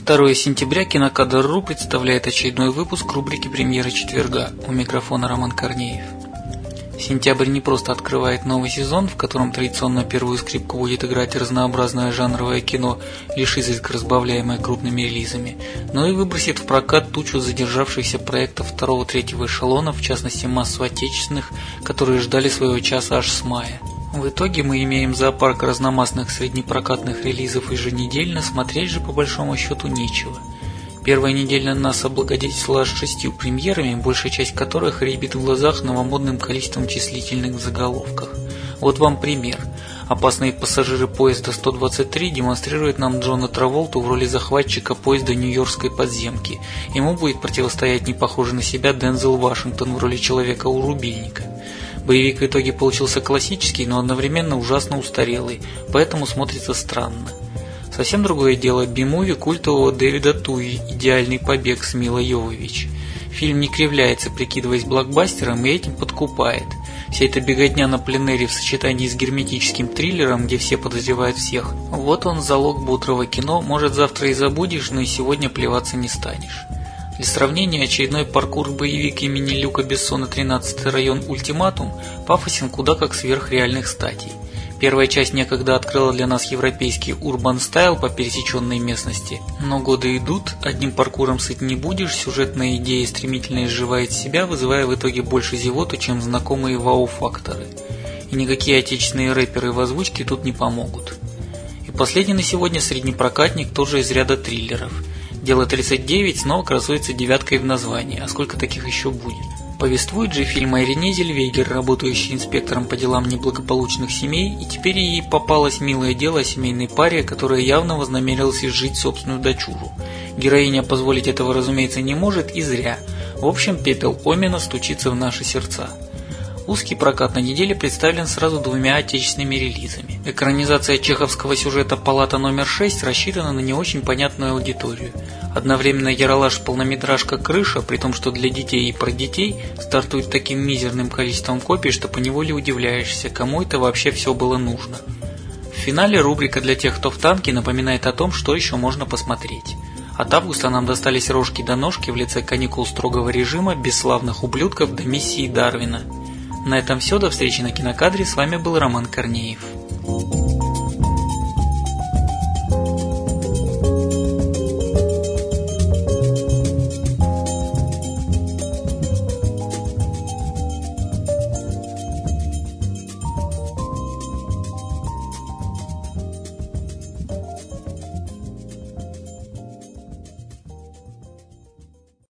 2 сентября Кинокадр.ру представляет очередной выпуск рубрики «Премьеры четверга». У микрофона Роман Корнеев. Сентябрь не просто открывает новый сезон, в котором традиционно первую скрипку будет играть разнообразное жанровое кино, лишь изредка разбавляемое крупными релизами, но и выбросит в прокат тучу задержавшихся проектов 2-3 эшелона, в частности массу отечественных, которые ждали своего часа аж с мая. В итоге мы имеем зоопарк разномастных среднепрокатных релизов еженедельно, смотреть же по большому счету нечего. Первая неделя нас облагодетельствовала аж 6 премьерами, большая часть которых рябит в глазах новомодным количеством числительных в заголовках. Вот вам пример. Опасные пассажиры поезда 123 демонстрируют нам Джона Траволту в роли захватчика поезда нью-йоркской подземки. Ему будет противостоять непохожий на себя Дензел Вашингтон в роли человека у рубильника. Боевик в итоге получился классический, но одновременно ужасно устарелый, поэтому смотрится странно. Совсем другое дело би-муви культового Дэвида Туи «Идеальный побег» с Милой Йовович. Фильм не кривляется, прикидываясь блокбастером, и этим подкупает. Вся эта беготня на пленэре в сочетании с герметическим триллером, где все подозревают всех, вот он залог бодрого кино, может завтра и забудешь, но и сегодня плеваться не станешь. Для сравнения, очередной паркур-боевик имени Люка Бессона «13-й район. Ультиматум» пафосен куда как сверхреальных статей. Первая часть некогда открыла для нас европейский урбан-стайл по пересеченной местности, но годы идут, одним паркуром сыт не будешь, сюжетная идея стремительно изживает себя, вызывая в итоге больше зевоту, чем знакомые вау-факторы. И никакие отечественные рэперы в озвучке тут не помогут. И последний на сегодня среднепрокатник тоже из ряда триллеров. Дело 39 снова красуется девяткой в названии, а сколько таких еще будет? Повествует же фильм о Ирине Зельвегер, работающей инспектором по делам неблагополучных семей, и теперь ей попалось милое дело о семейной паре, которая явно вознамерилась изжить собственную дочуру. Героиня позволить этого, разумеется, не может, и зря. В общем, пепел Омена стучится в наши сердца. Узкий прокат на неделе представлен сразу 2 отечественными релизами. Экранизация чеховского сюжета «Палата номер 6» рассчитана на не очень понятную аудиторию. Одновременно яролаж-полнометражка «Крыша», при том, что для детей и про детей, стартует таким мизерным количеством копий, что поневоле удивляешься, кому это вообще все было нужно. В финале рубрика для тех, кто в танке, напоминает о том, что еще можно посмотреть. От августа нам достались рожки до ножки в лице каникул строгого режима, бесславных ублюдков до миссии Дарвина. На этом все, до встречи на Кинокадре, с вами был Роман Корнеев.